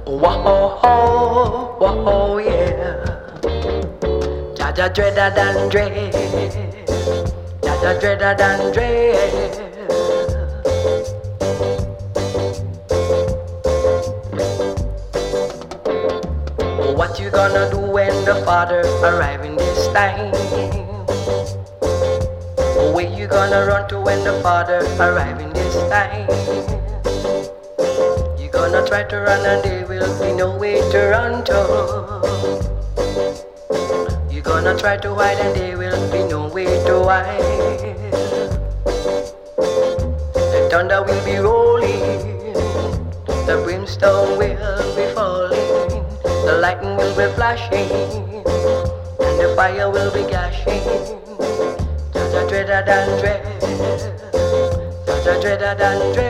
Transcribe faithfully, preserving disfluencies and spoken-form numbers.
Whoa, whoa, yeah. Jaja dreader than dread. Jaja dreader than dread. What you gonna do when the father arrive in this time? Where you gonna run to when the father arrive in this time? You gonna try to run and there will be no way to run to. You gonna try to hide and there will be no way to hide. The thunder will be rolling, the brimstone will be falling, the lightning will be flashing, and the fire will be gashing. Jaja dreader than dread, Jaja dreader than dread.